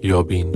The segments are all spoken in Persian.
یابین.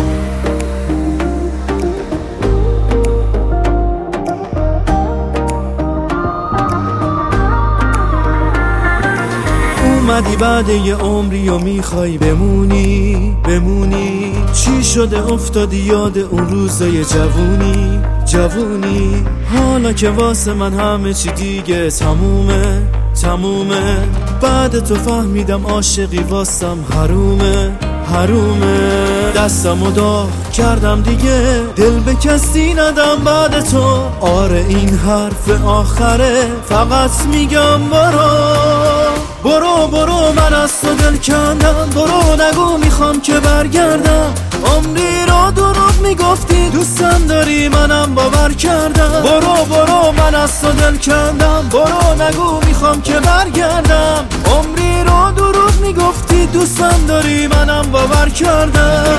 اومدی بعد یه عمری و میخوای بمونی چی شده افتادی یاد اون روزای جوونی حالا که واسه من همه چی دیگه تمومه بعد تو فهمیدم عاشقی واسم حرومه دستمو داغ کردم دیگه دل به کسی ندم بعد تو. آره این حرف آخره فقط میگم برو من از تو دل کندم. برو نگو میخوام که برگردم. عمری رو دروغ میگفتی دوستم داری منم باور کردم. برو من از تو دل کندم. برو نگو میخوام که برگردم. عمری رو دروغ میگفتی دوستم داری منم باور کردم.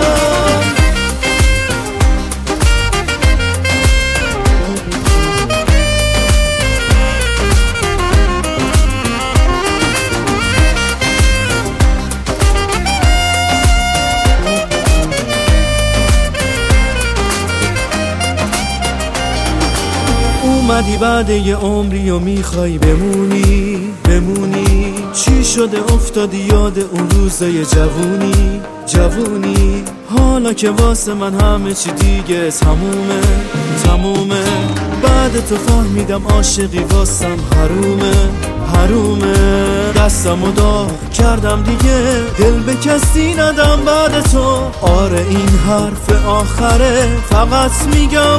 اومدی بعد یه عمری و میخوای بمونی چی شده افتادی یاد اون روزای جوونی حالا که واسه من همه چی دیگه تمومه بعد تو فهمیدم عاشقی واسم حرومه دستمو داغ کردم دیگه دل به کسی ندم بعد تو. آره این حرف آخره فقط میگم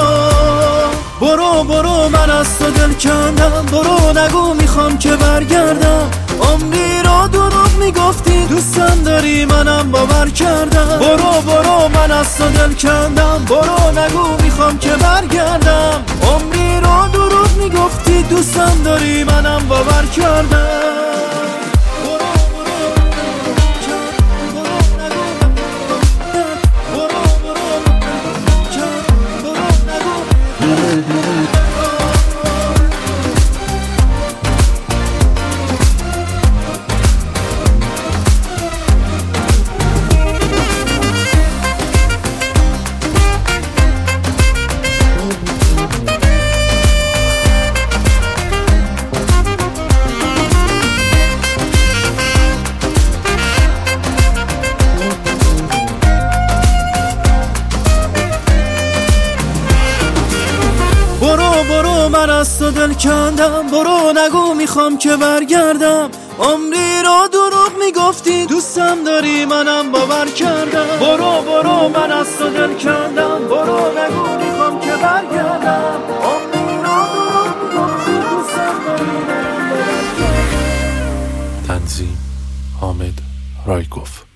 برو من از تو دل کندم. برو نگو میخوام که برگردم. عمری رو دروغ میگفتی دوستم داری منم باور کردم. برو من از تو دل کندم. برو نگو میخوام که برگردم. عمری رو دروغ میگفتی دوستم داری منم باور کردم. برو من از تو دل کندم. برو نگو میخوام که برگردم. عمری رو دروغ میگفتی دوستم داری منم باور کردم. برو من از تو دل کندم. برو نگو میخوام که برگردم. عمری رو دروغ میگفتی دوستم داری منم باور کردم. تنظیم حامد رایکوف.